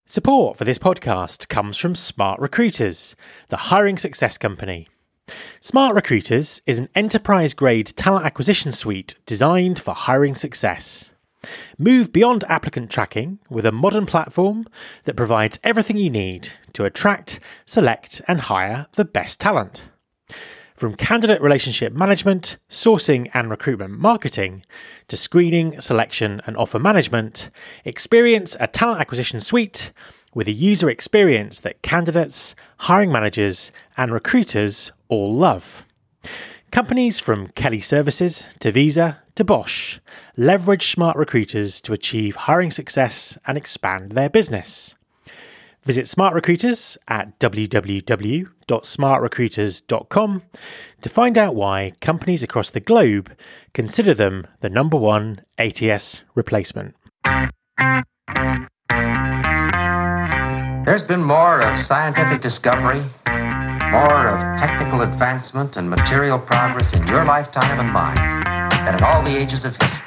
Support for this podcast comes from Smart Recruiters, the hiring success company. Smart Recruiters is an enterprise-grade talent acquisition suite designed for hiring success. Move beyond applicant tracking with a modern platform that provides everything you need to attract, select, and hire the best talent. From candidate relationship management, sourcing and recruitment marketing, to screening, selection and offer management, experience a talent acquisition suite with a user experience that candidates, hiring managers and recruiters all love. Companies from Kelly Services to Visa to Bosch leverage Smart Recruiters to achieve hiring success and expand their business. Visit Smart Recruiters at www.smartrecruiters.com to find out why companies across the globe consider them the number one ATS replacement. There's been more of scientific discovery, more of technical advancement and material progress in your lifetime and mine than in all the ages of history.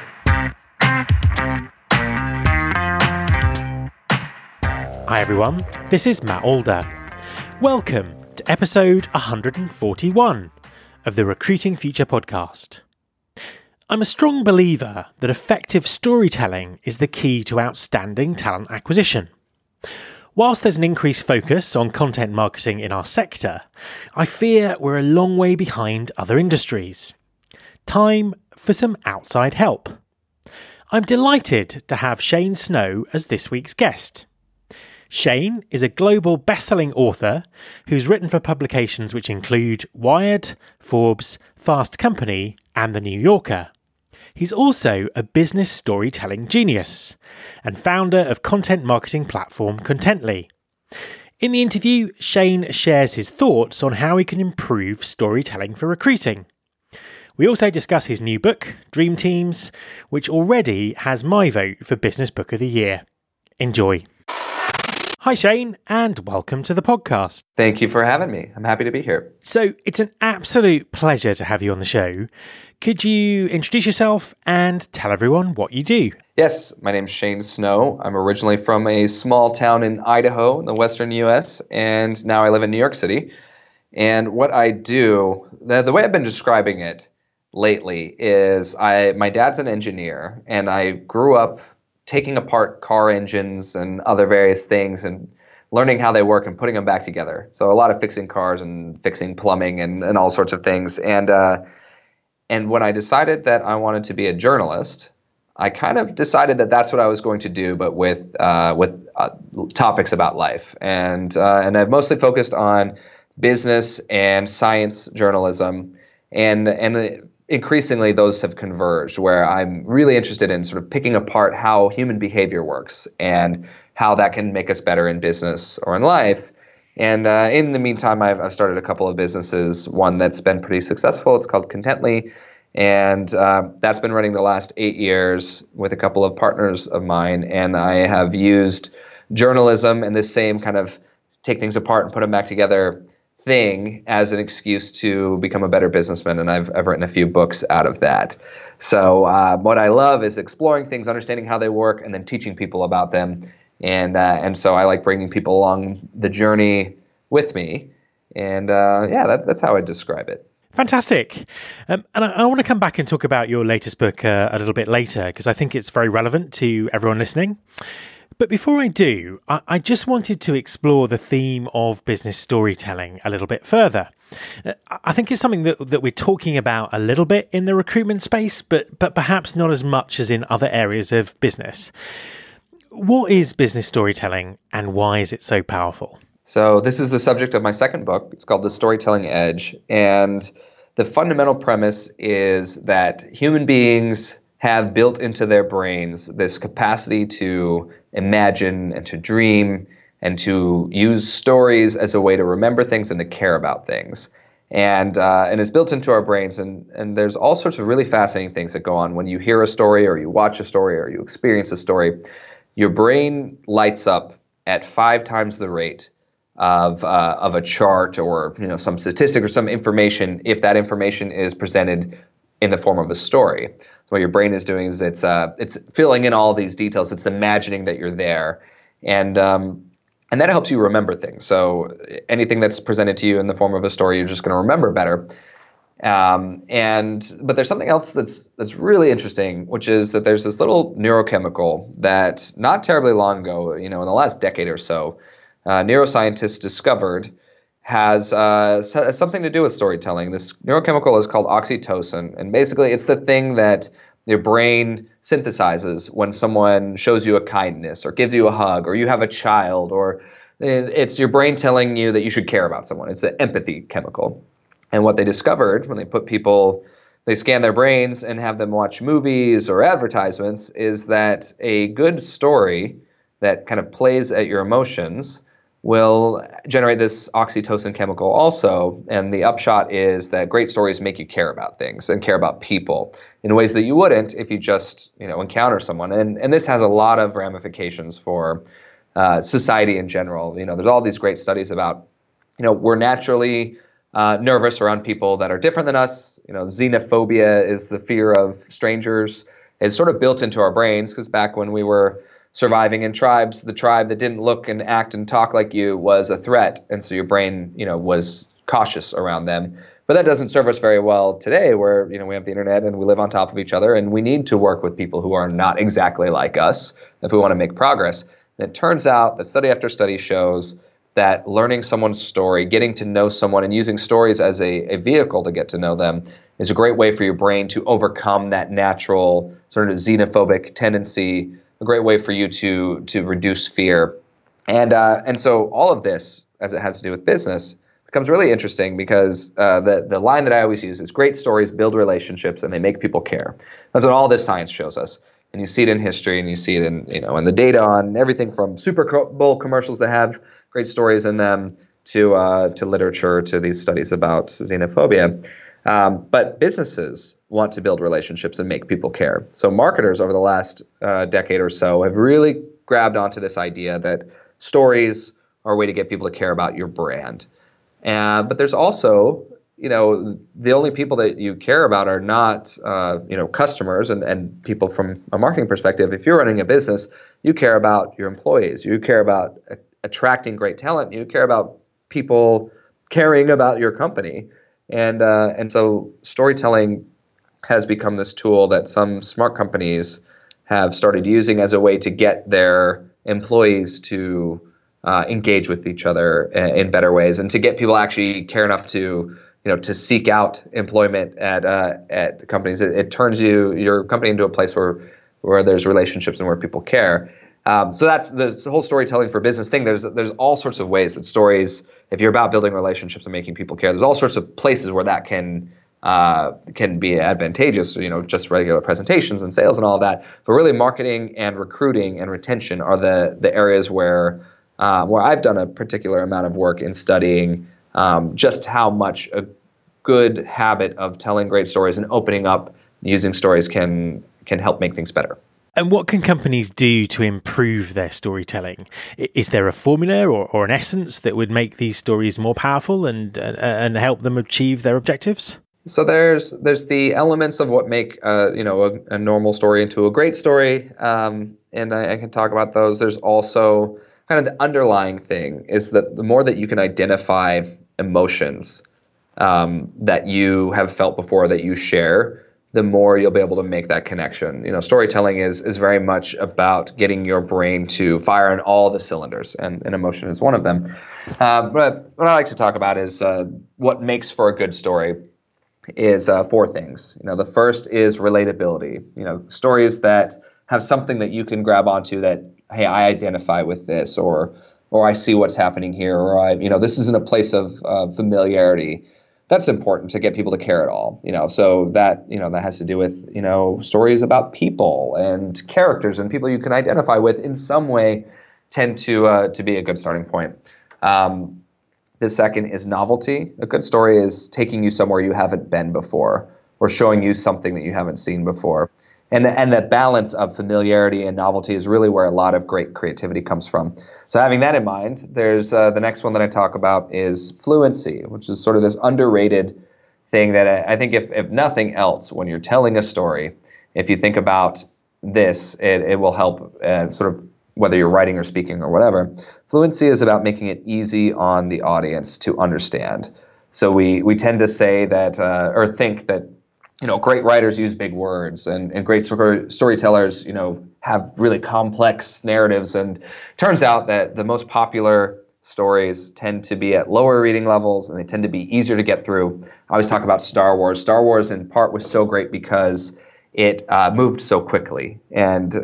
Hi everyone, this is Matt Alder. Welcome to episode 141 of the Recruiting Future podcast. I'm a strong believer that effective storytelling is the key to outstanding talent acquisition. Whilst there's an increased focus on content marketing in our sector, I fear we're a long way behind other industries. Time for some outside help. I'm delighted to have Shane Snow as this week's guest. Shane is a global best-selling author who's written for publications which include Wired, Forbes, Fast Company, and The New Yorker. He's also a business storytelling genius and founder of content marketing platform Contently. In the interview, Shane shares his thoughts on how he can improve storytelling for recruiting. We also discuss his new book, Dream Teams, which already has my vote for Business Book of the Year. Enjoy. Hi Shane, and welcome to the podcast. Thank you for having me. I'm happy to be here. So it's an absolute pleasure to have you on the show. Could you introduce yourself and tell everyone what you do? Yes, my name's Shane Snow. I'm originally from a small town in Idaho in the western U.S., and now I live in New York City. And what I do, the way I've been describing it lately is my dad's an engineer, and I grew up taking apart car engines and other various things and learning how they work and putting them back together. So a lot of fixing cars and fixing plumbing and all sorts of things. And when I decided that I wanted to be a journalist, I kind of decided that that's what I was going to do, but with topics about life. And I've mostly focused on business and science journalism, and increasingly those have converged, where I'm really interested in sort of picking apart how human behavior works and how that can make us better in business or in life. And in the meantime, I've started a couple of businesses, one that's been pretty successful. It's called Contently, and that's been running the last 8 years with a couple of partners of mine. And I have used journalism and this same kind of take things apart and put them back together thing as an excuse to become a better businessman, and I've written a few books out of that. So what I love is exploring things, understanding how they work, and then teaching people about them. And so I like bringing people along the journey with me. And that's how I describe it. Fantastic. And I want to come back and talk about your latest book a little bit later, because I think it's very relevant to everyone listening. But before I do, I just wanted to explore the theme of business storytelling a little bit further. I think it's something that we're talking about a little bit in the recruitment space, but perhaps not as much as in other areas of business. What is business storytelling and why is it so powerful? So this is the subject of my second book. It's called The Storytelling Edge. And the fundamental premise is that human beings have built into their brains this capacity to imagine and to dream and to use stories as a way to remember things and to care about things. And it's built into our brains. And there's all sorts of really fascinating things that go on when you hear a story or you watch a story or you experience a story. Your brain lights up at 5 times the rate of a chart or some statistic or some information if that information is presented in the form of a story. So what your brain is doing is it's filling in all these details. It's imagining that you're there. And And that helps you remember things. So anything that's presented to you in the form of a story, you're just going to remember better. But there's something else that's really interesting, which is that there's this little neurochemical that not terribly long ago, in the last decade or so, neuroscientists discovered has something to do with storytelling. This neurochemical is called oxytocin, and basically it's the thing that your brain synthesizes when someone shows you a kindness or gives you a hug or you have a child, or it's your brain telling you that you should care about someone. It's the empathy chemical. And what they discovered when they scan their brains and have them watch movies or advertisements is that a good story that kind of plays at your emotions will generate this oxytocin chemical also. And the upshot is that great stories make you care about things and care about people in ways that you wouldn't if you just, encounter someone. And this has a lot of ramifications for society in general. There's all these great studies about, we're naturally nervous around people that are different than us. Xenophobia is the fear of strangers. It's sort of built into our brains because back when we were surviving in tribes, the tribe that didn't look and act and talk like you was a threat. And so your brain, was cautious around them. But that doesn't serve us very well today where, we have the internet and we live on top of each other and we need to work with people who are not exactly like us if we want to make progress. And it turns out that study after study shows that learning someone's story, getting to know someone and using stories as a vehicle to get to know them is a great way for your brain to overcome that natural sort of xenophobic tendency, a great way for you to reduce fear. And so all of this, as it has to do with business, becomes really interesting because the line that I always use is great stories build relationships and they make people care. That's what all this science shows us. And you see it in history and you see it in, in the data on everything from Super Bowl commercials that have great stories in them to literature, to these studies about xenophobia. But businesses want to build relationships and make people care. So marketers over the last decade or so have really grabbed onto this idea that stories are a way to get people to care about your brand. But there's also, the only people that you care about are not, customers and people from a marketing perspective. If you're running a business, you care about your employees. You care about attracting great talent. You care about people caring about your company. And so storytelling has become this tool that some smart companies have started using as a way to get their employees to engage with each other in better ways and to get people actually care enough to seek out employment at companies. It turns your company into a place where there's relationships and where people care. So that's the whole storytelling for business thing. There's all sorts of ways that stories, if you're about building relationships and making people care, there's all sorts of places where that can be advantageous. Just regular presentations and sales and all of that. But really, marketing and recruiting and retention are the areas where I've done a particular amount of work in studying just how much a good habit of telling great stories and opening up using stories can help make things better. And what can companies do to improve their storytelling? Is there a formula or an essence that would make these stories more powerful and help them achieve their objectives? So there's the elements of what make a normal story into a great story, and I can talk about those. There's also kind of the underlying thing is that the more that you can identify emotions that you have felt before that you share, the more you'll be able to make that connection. Storytelling is very much about getting your brain to fire on all the cylinders, and emotion is one of them. But what I like to talk about is what makes for a good story is four things. The first is relatability. Stories that have something that you can grab onto that, hey, I identify with this, or I see what's happening here, or this is in a place of familiarity. That's important to get people to care at all. So that has to do with stories about people and characters and people you can identify with in some way tend to be a good starting point. The second is novelty. A good story is taking you somewhere you haven't been before or showing you something that you haven't seen before. And that balance of familiarity and novelty is really where a lot of great creativity comes from. So having that in mind, there's the next one that I talk about is fluency, which is sort of this underrated thing that I think if nothing else, when you're telling a story, if you think about this, it will help sort of whether you're writing or speaking or whatever. Fluency is about making it easy on the audience to understand. So we tend to say that or think that great writers use big words and great storytellers have really complex narratives. And it turns out that the most popular stories tend to be at lower reading levels and they tend to be easier to get through. I always talk about Star Wars. Star Wars in part was so great because it moved so quickly, and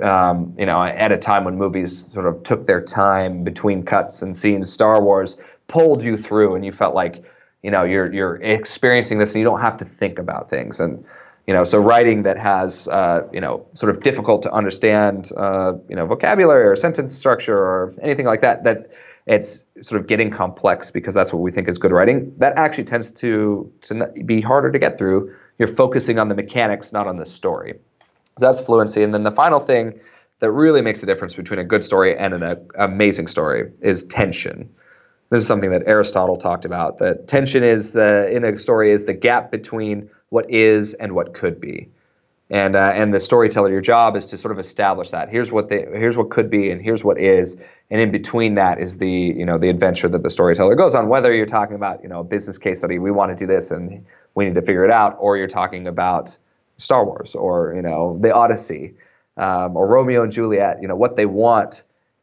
at a time when movies sort of took their time between cuts and scenes, Star Wars pulled you through, and you felt like you're experiencing this, and you don't have to think about things. And so writing that has sort of difficult to understand vocabulary or sentence structure or anything like that, that it's sort of getting complex because that's what we think is good writing. That actually tends to be harder to get through. You're focusing on the mechanics, not on the story. So that's fluency. And then the final thing that really makes a difference between a good story and an amazing story is tension. This is something that Aristotle talked about, that tension in a story is the gap between what is and what could be. And the storyteller, your job is to sort of establish that. Here's what could be and here's what is. And in between that is the adventure that the storyteller goes on, whether you're talking about, a business case study, we want to do this and we need to figure it out, or you're talking about Star Wars or, the Odyssey, or Romeo and Juliet. What they want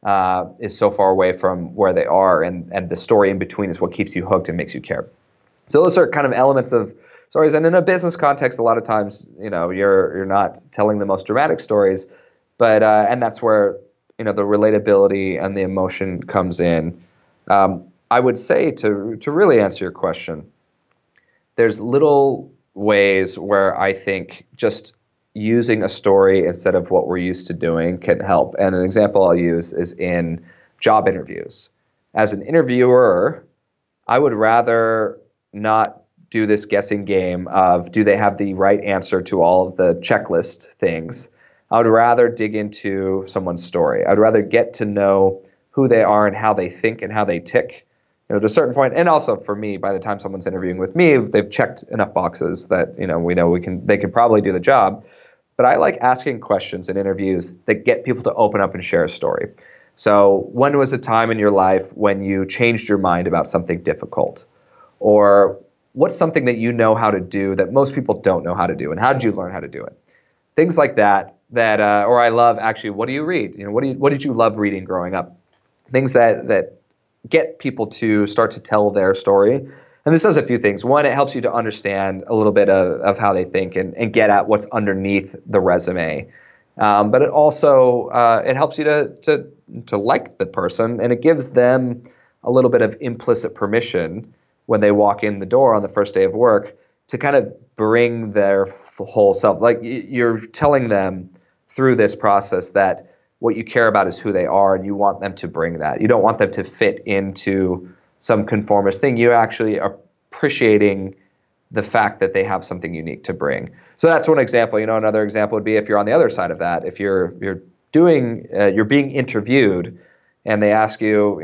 is so far away from where they are, and the story in between is what keeps you hooked and makes you care. So those are kind of elements of stories. And in a business context, a lot of times, you're not telling the most dramatic stories, but and that's where the relatability and the emotion comes in. I would say to really answer your question, there's little ways where I think just using a story instead of what we're used to doing can help. And an example I'll use is in job interviews. As an interviewer, I would rather not do this guessing game of do they have the right answer to all of the checklist things. I would rather dig into someone's story. I'd rather get to know who they are and how they think and how they tick. To a certain point, and also for me, by the time someone's interviewing with me, they've checked enough boxes that they can probably do the job. But I like asking questions in interviews that get people to open up and share a story. So when was a time in your life when you changed your mind about something difficult? Or what's something that you know how to do that most people don't know how to do, and how did you learn how to do it? Things like that. Or I love, actually, what do you read? What did you love reading growing up? Things that get people to start to tell their story. And this does a few things. One, it helps you to understand a little bit of how they think and get at what's underneath the resume. But it also it helps you to like the person, and it gives them a little bit of implicit permission when they walk in the door on the first day of work to kind of bring their whole self. Like you're telling them through this process that what you care about is who they are, and you want them to bring that. You don't want them to fit into some conformist thing. You actually are appreciating the fact that they have something unique to bring. So that's one example. Another example would be if you're on the other side of that. If you're being interviewed, and they ask you,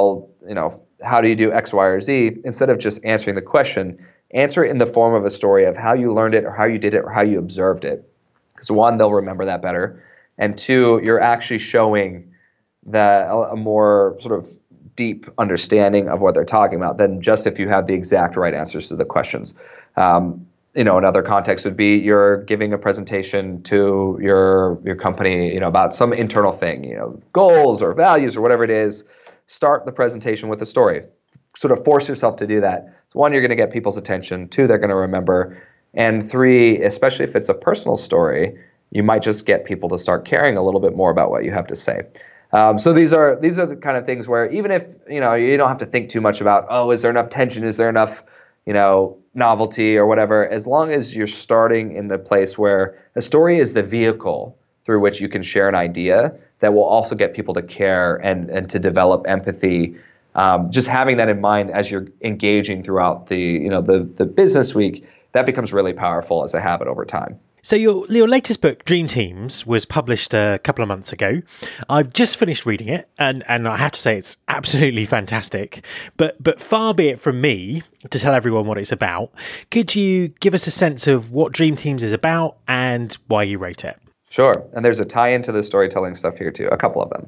how do you do X, Y, or Z? Instead of just answering the question, answer it in the form of a story of how you learned it, or how you did it, or how you observed it. Because one, they'll remember that better. And two, you're actually showing a more sort of deep understanding of what they're talking about than just if you have the exact right answers to the questions. Another context would be you're giving a presentation to your company, about some internal thing, goals or values or whatever it is. Start the presentation with a story. Sort of force yourself to do that. So one, you're going to get people's attention. Two, they're going to remember. And three, especially if it's a personal story, you might just get people to start caring a little bit more about what you have to say. So these are the kind of things where even if you don't have to think too much about, is there enough tension, is there enough novelty or whatever, as long as you're starting in the place where a story is the vehicle through which you can share an idea that will also get people to care and to develop empathy. Just having that in mind as you're engaging throughout the business week, that becomes really powerful as a habit over time. So your latest book, Dream Teams, was published a couple of months ago. I've just finished reading it, and I have to say it's absolutely fantastic. But far be it from me to tell everyone what it's about. Could you give us a sense of what Dream Teams is about and why you wrote it? Sure. And there's a tie-in to the storytelling stuff here too, a couple of them.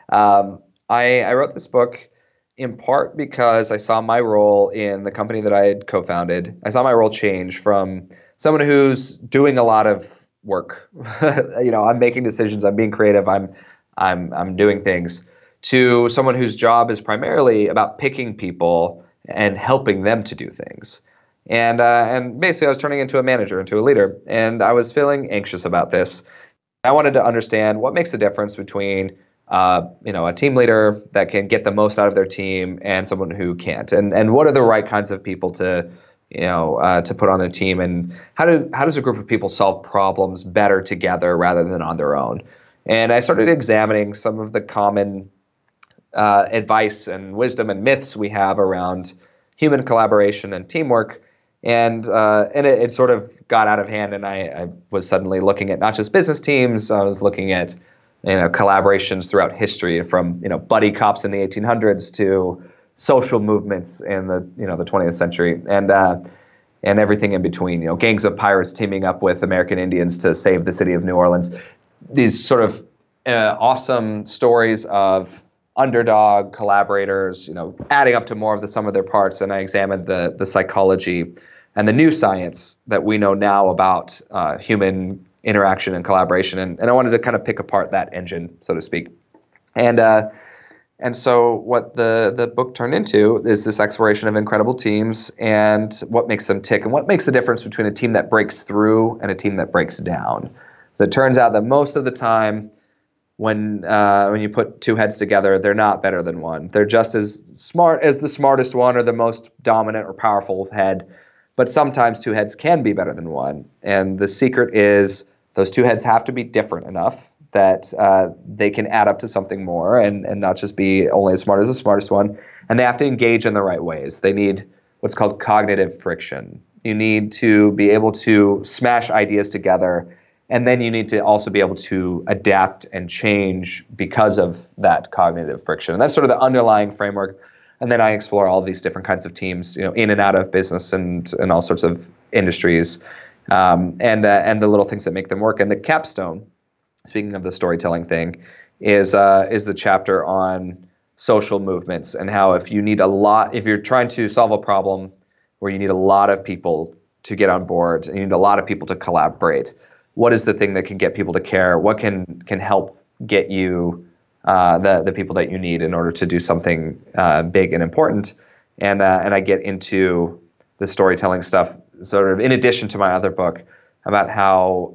I wrote this book in part because I saw my role in the company that I had co-founded. I saw my role change from someone who's doing a lot of work. I'm making decisions. I'm being creative. I'm doing things, to someone whose job is primarily about picking people and helping them to do things. And basically, I was turning into a manager, into a leader, and I was feeling anxious about this. I wanted to understand what makes the difference between a team leader that can get the most out of their team and someone who can't, and what are the right kinds of people to put on the team, and how does a group of people solve problems better together rather than on their own. And I started examining some of the common advice and wisdom and myths we have around human collaboration and teamwork. And it sort of got out of hand, and I was suddenly looking at not just business teams. I was looking at collaborations throughout history, from buddy cops in the 1800s to social movements in the 20th century, and everything in between. Gangs of pirates teaming up with American Indians to save the city of New Orleans. These sort of awesome stories of underdog collaborators, adding up to more of the sum of their parts. And I examined the psychology and the new science that we know now about human interaction and collaboration. And I wanted to kind of pick apart that engine, so to speak. And so what the book turned into is this exploration of incredible teams and what makes them tick, and what makes the difference between a team that breaks through and a team that breaks down. So it turns out that most of the time, when you put two heads together, they're not better than one. They're just as smart as the smartest one or the most dominant or powerful head. But sometimes two heads can be better than one. And the secret is those two heads have to be different enough that they can add up to something more and not just be only as smart as the smartest one. And they have to engage in the right ways. They need what's called cognitive friction. You need to be able to smash ideas together. And then you need to also be able to adapt and change because of that cognitive friction. And that's sort of the underlying framework. And then I explore all these different kinds of teams, in and out of business and all sorts of industries, and the little things that make them work. And the capstone, speaking of the storytelling thing, is the chapter on social movements and how if you're trying to solve a problem where you need a lot of people to get on board and you need a lot of people to collaborate, what is the thing that can get people to care? What can help get you the people that you need in order to do something big and important? And I get into the storytelling stuff sort of in addition to my other book about how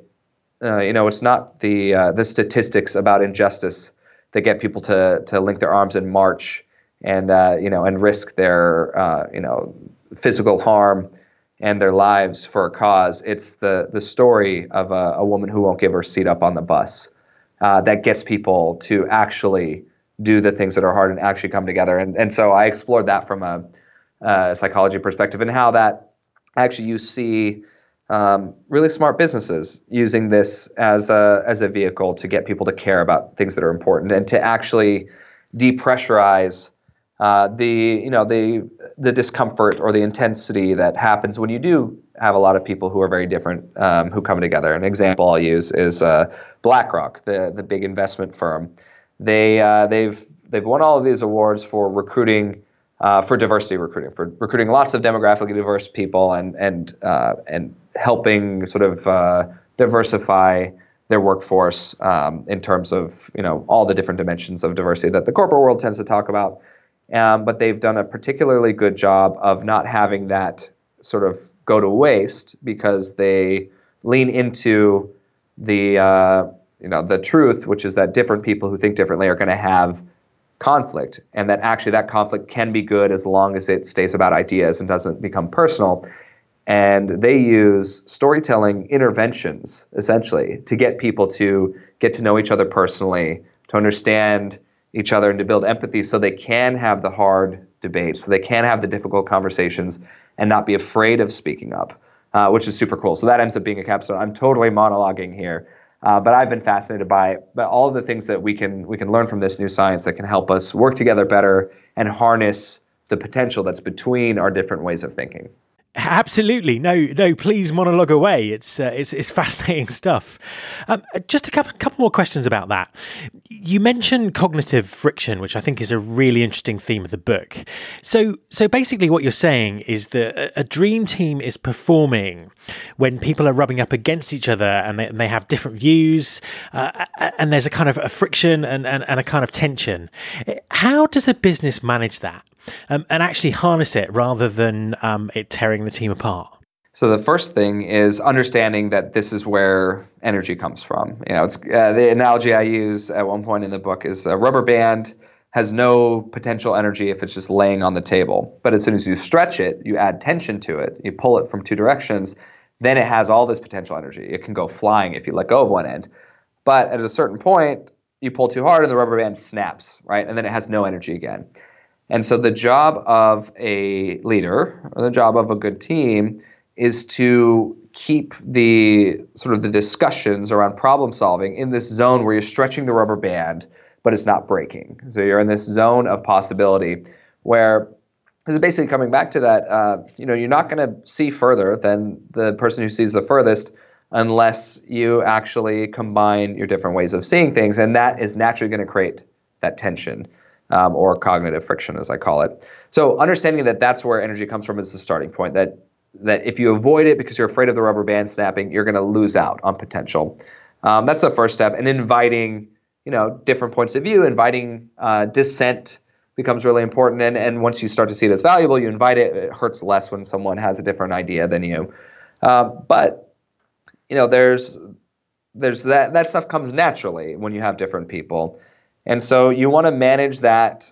it's not the statistics about injustice that get people to link their arms and march and risk their physical harm and their lives for a cause. It's the story of a woman who won't give her seat up on the bus that gets people to actually do the things that are hard and actually come together. And so I explored that from a psychology perspective, and how that actually you see really smart businesses using this as a vehicle to get people to care about things that are important and to actually depressurize the discomfort or the intensity that happens when you do have a lot of people who are very different who come together. An example I'll use is BlackRock, the big investment firm. They've won all of these awards for recruiting, for diversity recruiting, for recruiting lots of demographically diverse people and helping sort of diversify their workforce in terms of all the different dimensions of diversity that the corporate world tends to talk about. But they've done a particularly good job of not having that sort of go to waste, because they lean into the truth, which is that different people who think differently are going to have conflict, and that actually that conflict can be good as long as it stays about ideas and doesn't become personal. And they use storytelling interventions, essentially, to get people to get to know each other personally, to understand each other, and to build empathy so they can have the hard debates, so they can have the difficult conversations and not be afraid of speaking up, which is super cool. So that ends up being a capstone. I'm totally monologuing here, but I've been fascinated by all of the things that we can learn from this new science that can help us work together better and harness the potential that's between our different ways of thinking. Absolutely. No, please monologue away. It's fascinating stuff. Just a couple more questions about that. You mentioned cognitive friction, which I think is a really interesting theme of the book. So basically what you're saying is that a dream team is performing when people are rubbing up against each other and they have different views, and there's a kind of a friction and a kind of tension. How does a business manage that? And actually harness it rather than it tearing the team apart? So the first thing is understanding that this is where energy comes from. It's the analogy I use at one point in the book is a rubber band has no potential energy if it's just laying on the table. But as soon as you stretch it, you add tension to it, you pull it from two directions, then it has all this potential energy. It can go flying if you let go of one end. But at a certain point, you pull too hard and the rubber band snaps, right? And then it has no energy again. And so the job of a leader, or the job of a good team, is to keep the sort of the discussions around problem solving in this zone where you're stretching the rubber band, but it's not breaking. So you're in this zone of possibility where this is basically coming back to that, you're not going to see further than the person who sees the furthest unless you actually combine your different ways of seeing things. And that is naturally going to create that tension. Or cognitive friction, as I call it. So understanding that that's where energy comes from is the starting point, that if you avoid it because you're afraid of the rubber band snapping, you're going to lose out on potential. That's the first step. And inviting, different points of view, inviting dissent becomes really important. And once you start to see it as valuable, you invite it. It hurts less when someone has a different idea than you. But there's that stuff comes naturally when you have different people. And so you want to manage that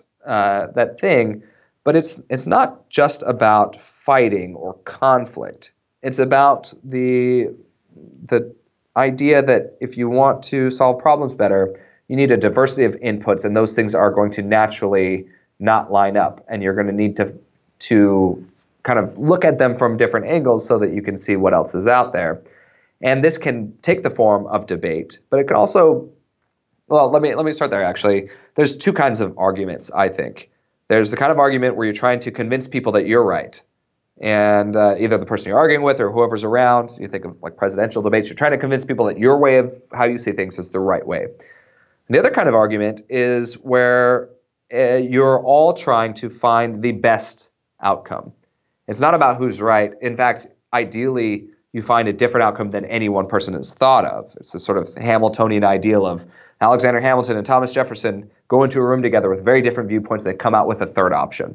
thing, but it's not just about fighting or conflict. It's about the idea that if you want to solve problems better, you need a diversity of inputs, and those things are going to naturally not line up, and you're going to need to kind of look at them from different angles so that you can see what else is out there. And this can take the form of debate, but it can also Well, let me start there, actually. There's two kinds of arguments, I think. There's the kind of argument where you're trying to convince people that you're right. And either the person you're arguing with or whoever's around, you think of like presidential debates, you're trying to convince people that your way of how you see things is the right way. And the other kind of argument is where you're all trying to find the best outcome. It's not about who's right. In fact, ideally, you find a different outcome than any one person has thought of. It's this sort of Hamiltonian ideal of Alexander Hamilton and Thomas Jefferson go into a room together with very different viewpoints. They come out with a third option.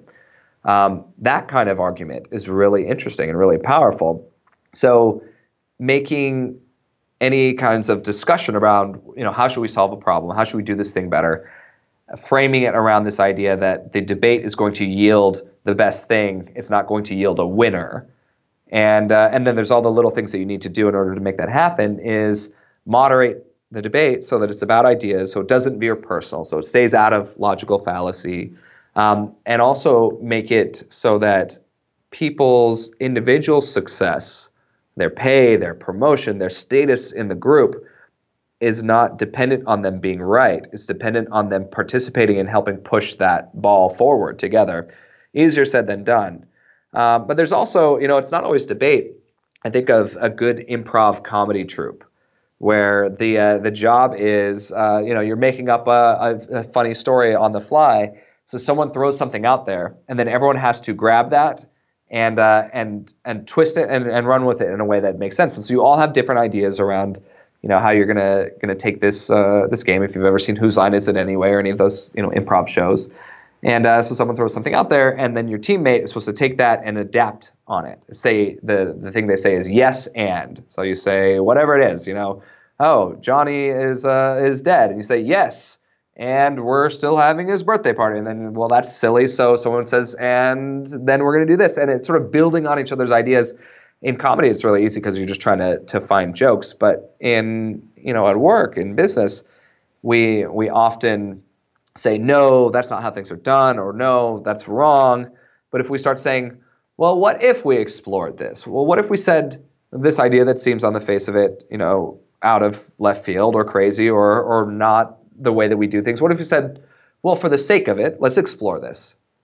That kind of argument is really interesting and really powerful. So making any kinds of discussion around, how should we solve a problem? How should we do this thing better? Framing it around this idea that the debate is going to yield the best thing. It's not going to yield a winner. And then there's all the little things that you need to do in order to make that happen is moderate the debate so that it's about ideas, so it doesn't veer personal, so it stays out of logical fallacy, and also make it so that people's individual success, their pay, their promotion, their status in the group is not dependent on them being right. It's dependent on them participating and helping push that ball forward together. Easier said than done. But there's also, it's not always debate. I think of a good improv comedy troupe where the job is, you're making up a funny story on the fly. So someone throws something out there, and then everyone has to grab that and twist it and run with it in a way that makes sense. And so you all have different ideas around, how you're gonna take this game. If you've ever seen Whose Line Is It Anyway or any of those improv shows. And so someone throws something out there, and then your teammate is supposed to take that and adapt on it. Say the thing they say is yes and. So you say whatever it is, oh, Johnny is dead, and you say yes, and we're still having his birthday party. And then, well, that's silly. So someone says, and then we're going to do this, and it's sort of building on each other's ideas. In comedy, it's really easy because you're just trying to find jokes. But in at work, in business, we often say, no, that's not how things are done, or no, that's wrong. But if we start saying, well, what if we explored this? Well, what if we said this idea that seems on the face of it, out of left field or crazy or not the way that we do things? What if we said, well, for the sake of it, let's explore this.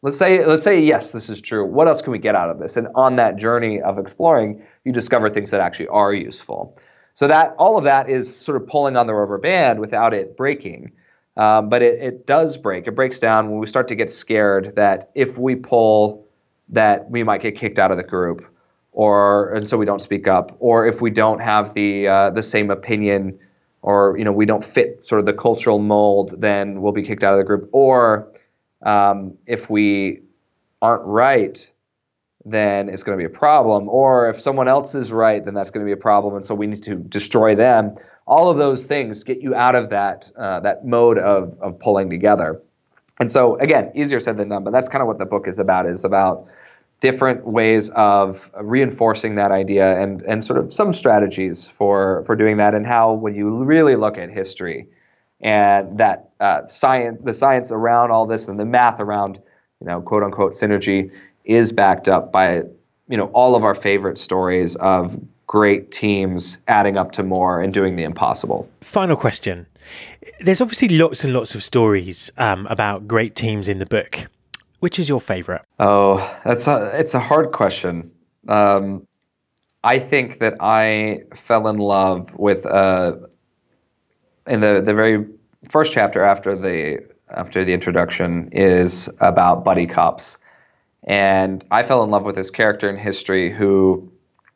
let's say yes, this is true. What else can we get out of this? And on that journey of exploring, you discover things that actually are useful. So that all of that is sort of pulling on the rubber band without it breaking. But it does break. It breaks down when we start to get scared that if we pull, that we might get kicked out of the group, and so we don't speak up, or if we don't have the same opinion, or we don't fit sort of the cultural mold, then we'll be kicked out of the group. Or if we aren't right, then it's going to be a problem. Or if someone else is right, then that's going to be a problem, and so we need to destroy them. All of those things get you out of that mode of pulling together. And so, again, easier said than done, but that's kind of what the book is about different ways of reinforcing that idea and sort of some strategies for doing that, and how, when you really look at history and that the science around all this and the math around, quote unquote synergy is backed up by, all of our favorite stories of great teams adding up to more and doing the impossible. Final question. There's obviously lots and lots of stories about great teams in the book. Which is your favorite? Oh, it's a hard question. I think that I fell in love with in the very first chapter after the introduction is about buddy cops. And I fell in love with this character in history who,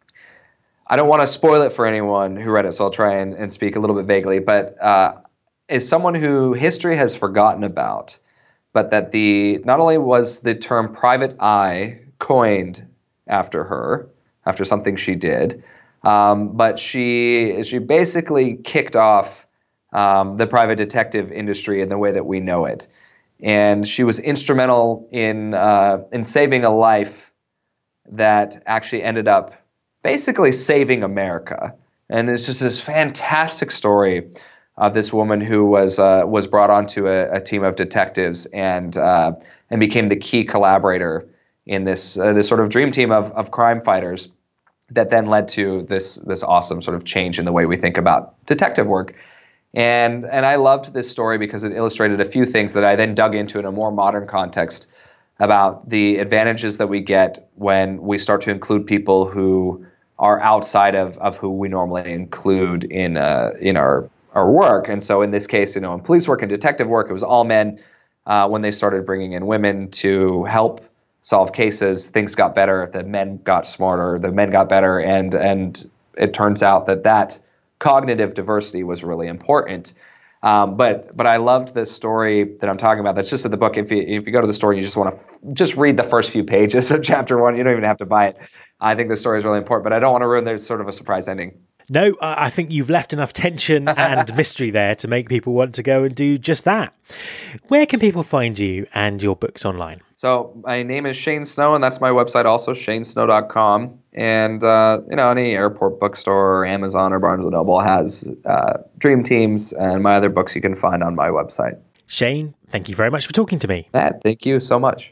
I don't want to spoil it for anyone who read it, so I'll try and speak a little bit vaguely, but is someone who history has forgotten about, but that not only was the term private eye coined after something she did, but she basically kicked off the private detective industry in the way that we know it. And she was instrumental in saving a life that actually ended up basically saving America. And it's just this fantastic story of this woman who was brought onto a team of detectives and became the key collaborator in this sort of dream team of crime fighters that then led to this awesome sort of change in the way we think about detective work. And I loved this story because it illustrated a few things that I then dug into in a more modern context about the advantages that we get when we start to include people who are outside of who we normally include in our work. And so in this case, in police work and detective work, it was all men. When they started bringing in women to help solve cases, things got better. The men got smarter. The men got better. And it turns out that cognitive diversity was really important. But I loved this story that I'm talking about. That's just in the book. If you go to the store, you just want to just read the first few pages of chapter 1. You don't even have to buy it. I think the story is really important, but I don't want to ruin there's sort of a surprise ending. No, I think you've left enough tension and mystery there to make people want to go and do just that. Where can people find you and your books online? So my name is Shane Snow, and that's my website also, shanesnow.com. And, any airport bookstore or Amazon or Barnes & Noble has Dream Teams, and my other books you can find on my website. Shane, thank you very much for talking to me. Thank you so much.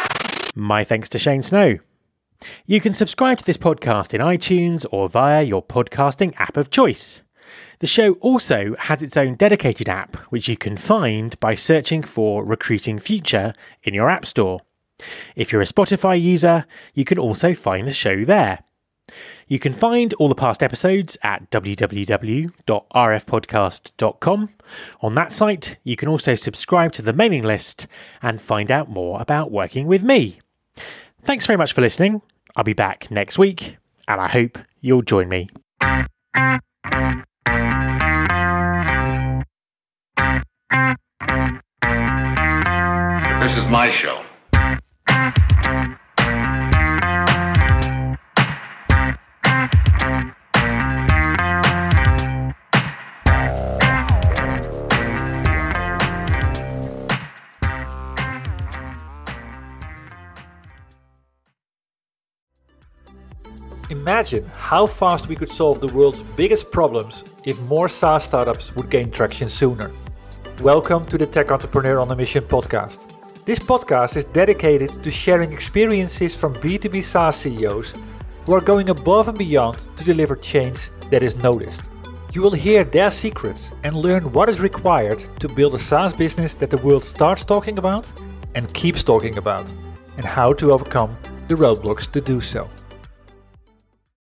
My thanks to Shane Snow. You can subscribe to this podcast in iTunes or via your podcasting app of choice. The show also has its own dedicated app, which you can find by searching for Recruiting Future in your app store. If you're a Spotify user, you can also find the show there. You can find all the past episodes at www.rfpodcast.com. On that site, you can also subscribe to the mailing list and find out more about working with me. Thanks very much for listening. I'll be back next week, and I hope you'll join me. This is my show. Imagine how fast we could solve the world's biggest problems if more SaaS startups would gain traction sooner. Welcome to the Tech Entrepreneur on a Mission podcast. This podcast is dedicated to sharing experiences from B2B SaaS CEOs who are going above and beyond to deliver change that is noticed. You will hear their secrets and learn what is required to build a SaaS business that the world starts talking about and keeps talking about, and how to overcome the roadblocks to do so.